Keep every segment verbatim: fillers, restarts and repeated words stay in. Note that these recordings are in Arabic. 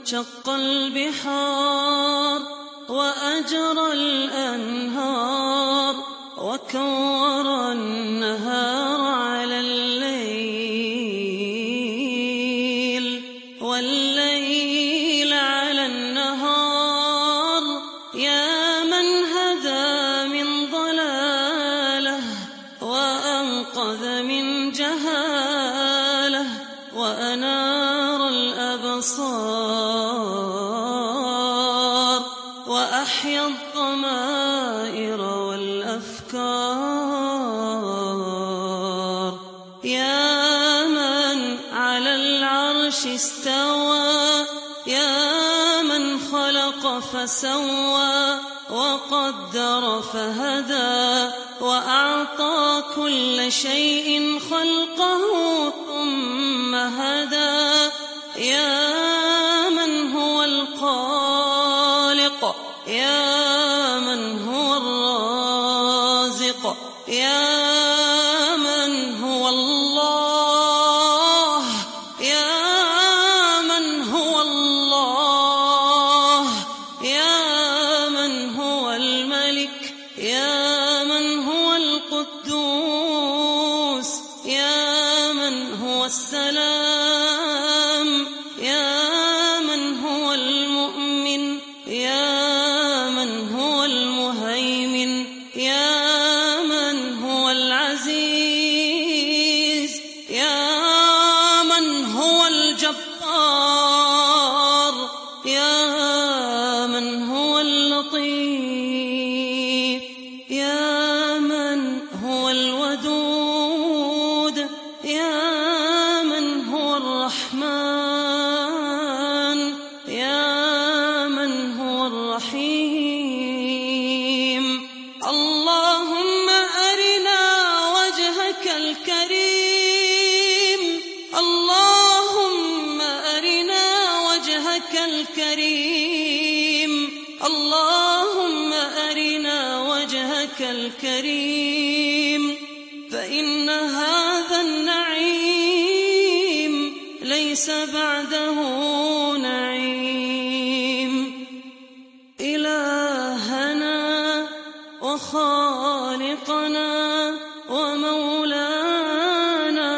شق البحار وأجرى الأنهار وكور النهار على الليل والليل على النهار. يا من هدى من ضلاله وأنقذ من جهاله وأنار الأبصار وأحيا الضمائر والأفكار. يا من على العرش استوى يا من خلق فسوى وقدر فهدى وأعطى كل شيء خلقه ثم هدى. يا من هو الخالق يا من هو الرازق يا من هو الله يا من هو الله يا من هو الملك يا من هو القدوس يا من هو السلام يا من هو المؤمن يا من هو المهيمن يا من هو العزيز يا من هو الجبار يا من هو اللطيف يا من هو الودود يا من هو الرحمن يا من هو الرحيم. اللهم أرنا وجهك الكريم اللهم أرنا وجهك الكريم اللهم أرنا وجهك الكريم. فإن هذا النعيم ليس بعده نعيم. إلهنا وخالقنا ومولانا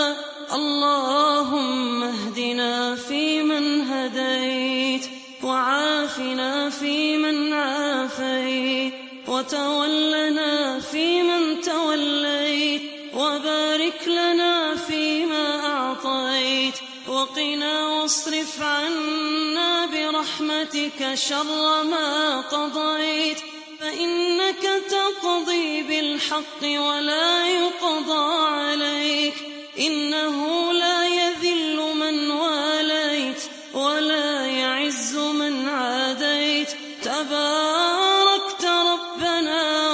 اللهم اهدنا فيمن هديت وعافنا فيمن عافيت وتولنا فيمن توليت وبارك لنا فيما أعطيت وقنا واصرف عنا برحمتك شر ما قضيت. فإنك تقضي بالحق ولا يقضى عليك إنه لا يذل من واليت ولا يعز من عاديت. تباركت ربنا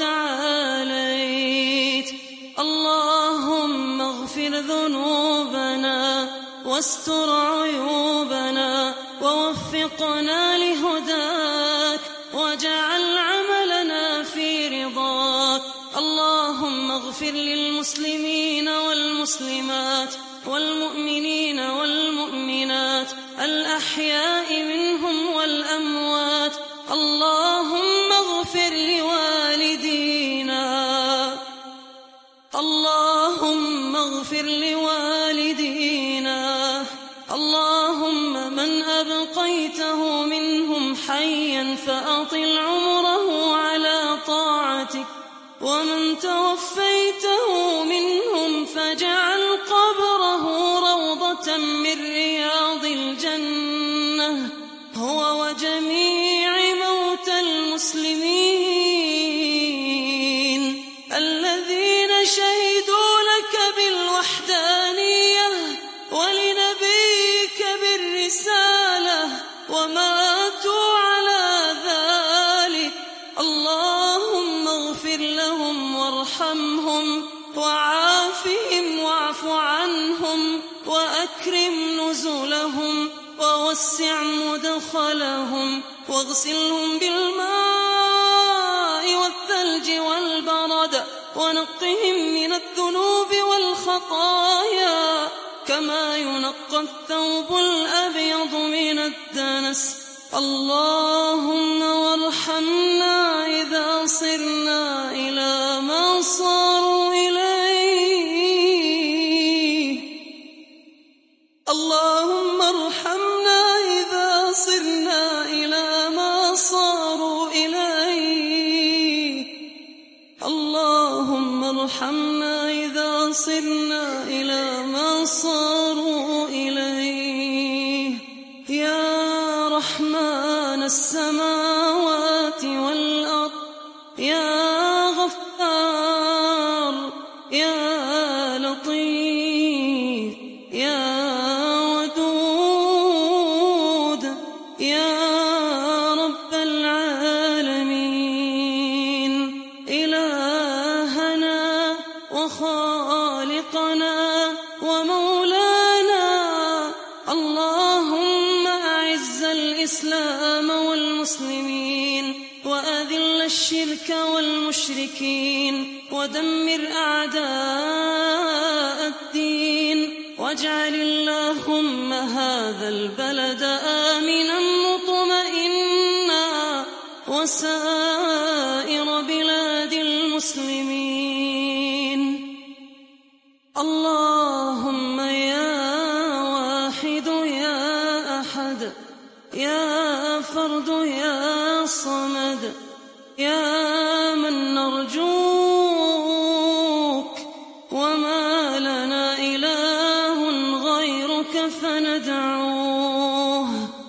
وتعاليت. اللهم اغفر ذنوبنا واستر عيوبنا ووفقنا لهداك واجعل عملنا في رضاك. اللهم اغفر للمسلمين والمسلمات والمؤمنين والمؤمنات الأحياء منهم والأموات. اللهم اغفر لوالدينا اللهم اغفر لوالدينا اللهم من أبقيته منهم حيا فأطل عمره على طاعتك ومن توفيته منهم فاجعل قبره روضة من رياض الجنة هو وجميع موتى المسلمين الذين شهدوا لك بالوحدانية ولنبيك بالرسالة وماتوا على ذلك. اللهم اغفر لهم وارحمهم وعافهم واعف عنهم وأكرم نزلهم ووسع مدخلهم واغسلهم بالماء والثلج والبرد ونقهم من الذنوب والخطايا كما ينقى ونقى الثوب الأبيض من الدنس. اللهم وارحمنا إذا صرنا إلى ما صاروا إليه. اللهم ارحمنا إذا صرنا إلى ما صاروا إليه. اللهم ارحمنا إذا صرنا إلى ما صاروا إليه. يا رحمن السماوات والأرض، يا غفار، يا لطيف، يا ودود، يا رب العالمين، إلهنا وخالقنا ومولانا، اللهم أعز الإسلام والمسلمين وأذل الشرك والمشركين ودمر أعداء الدين، واجعل اللهم هذا البلد آمنا مطمئنا وسائر بلاد المسلمين. اللهم يا واحد يا أحد، يا فرد يا صمد، يا من نرجوك وما لنا إله غيرك فندعوه.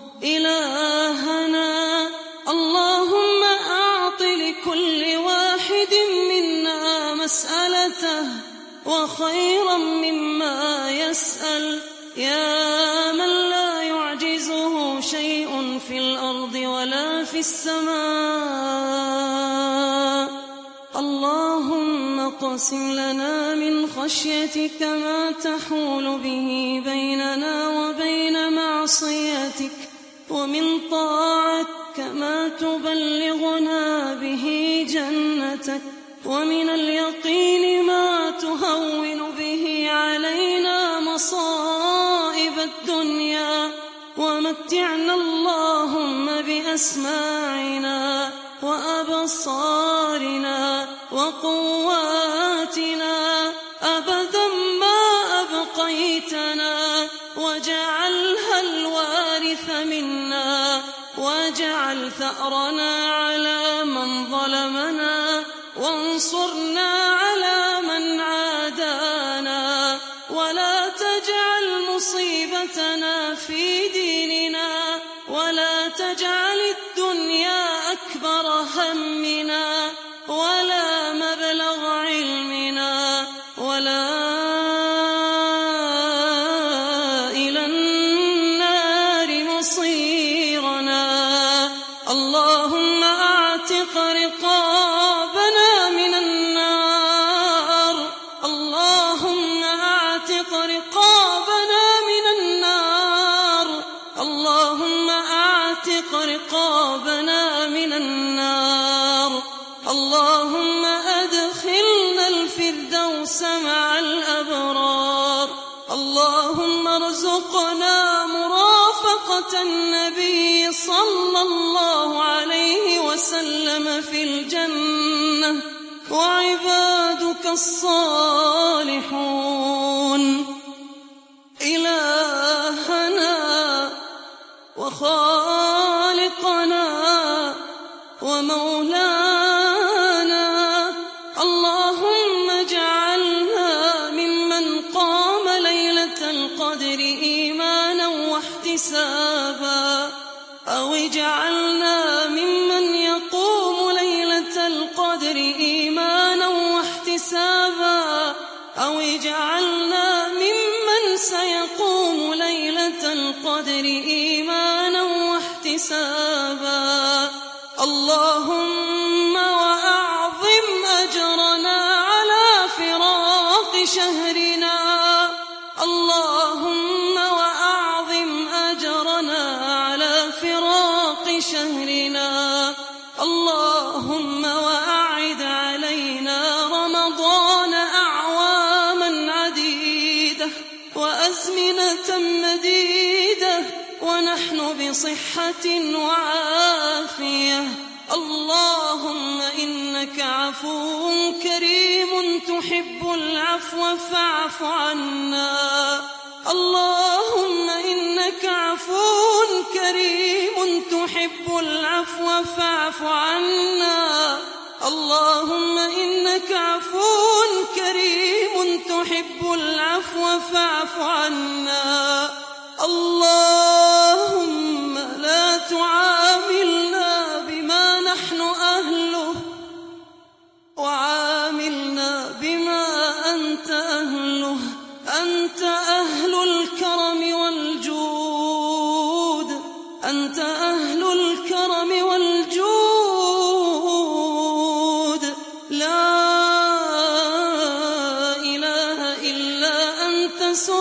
إلهنا اللهم أعط لكل واحد منا مسألته وخيرا مما يسأل، يا من لا يعجزه شيء في الأرض ولا في السماء. اللهم اقسم لنا من خشيتك ما تحول به بيننا وبين معصيتك، ومن طاعتك ما تبلغنا به جنتك، ومن اليقين ما تهون به علينا مصائب الدنيا، ومتعنا اللهم بأسماعنا وأبصارنا وقواتنا أبدا ما أبقيتنا، واجعلها الوارث منا، واجعل ثأرنا على من ظلمنا، وانصرنا على من عادانا، ولا تجعل مصيبتنا في ديننا، ولا تجعل الدنيا أكبر همنا ولا مبلغ علمنا ولا إلى النار مصيرنا. اللهم أعتق رقابنا من النار، اللهم أعتق رقابنا من النار، اللهم أعتق رقابنا من النار. اللهم أدخلنا الفردوس مع الأبرار. اللهم ارزقنا مرافقة النبي صلى الله عليه وسلم في الجنة وعبادك الصالحون. إلهنا وخالقنا ومولانا، اللهم اجعلنا ممن قام ليلة القدر إيمانا واحتسابا، أو اجعلنا ممن يقوم ليلة القدر إيمانا واحتسابا، أو اجعلنا ممن سيقوم ليلة القدر إيمانا واحتسابا. اللهم وأعظم أجرنا على فراق شهرنا، اللهم وأعظم أجرنا على فراق شهرنا. اللهم وأعد علينا رمضان أعواما عديدة وأزمنة مديدة ونحن بصحة وعافية. اللهم إنك عفو كريم تحب العفو فاعف عنا. اللهم إنك عفو كريم تحب العفو فاعف عنا. اللهم إنك عفو كريم تحب العفو فاعف عنا. اللهم لا تعاملنا بما نحن أهله، وعاملنا بما أنت أهله. أنت أهل الكرم والجود، أنت أهل الكرم والجود. لا إله إلا أنت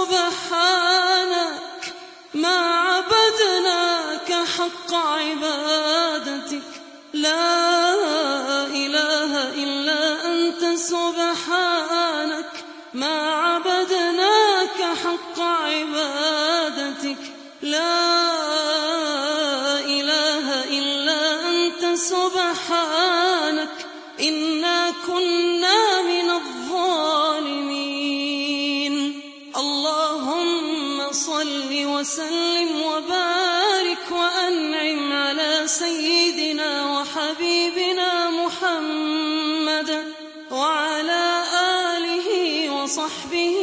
سبحانك ما عبدناك حق عبادتك. لا إله إلا أنت سبحانك ما عبدناك حق عبادتك. لا إله إلا أنت سبحانك إنا كنا من الظالمين. اللهم صل وسلم وبارك وأنعم على سيدنا وحبيبنا محمد وعلى آله وصحبه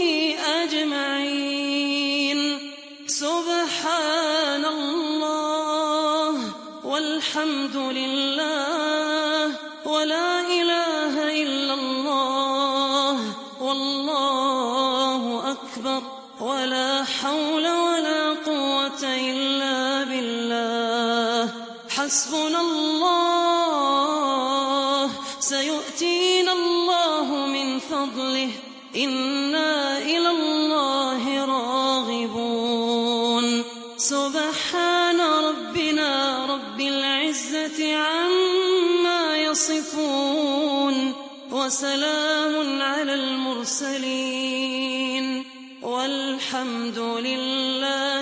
أجمعين. سبحان الله والحمد لله ولا إله إلا الله والله أكبر ولا حول ولا قوة إلا بالله. حسبنا الله سيؤتينا الله من فضله إنا إلى الله راغبون. سبحان ربنا رب العزة عما يصفون وسلام على المرسلين والحمد لله